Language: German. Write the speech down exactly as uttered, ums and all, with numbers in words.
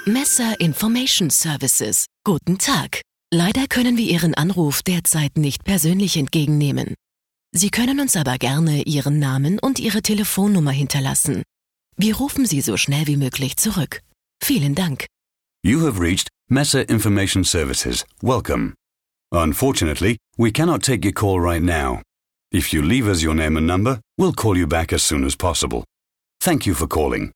Messer Information Services. Guten Tag. Leider können wir Ihren Anruf derzeit nicht persönlich entgegennehmen. Sie können uns aber gerne Ihren Namen und Ihre Telefonnummer hinterlassen. Wir rufen Sie so schnell wie möglich zurück. Vielen Dank. You have reached Messer Information Services. Welcome. Unfortunately, we cannot take your call right now. If you leave us your name and number, we'll call you back as soon as possible. Thank you for calling.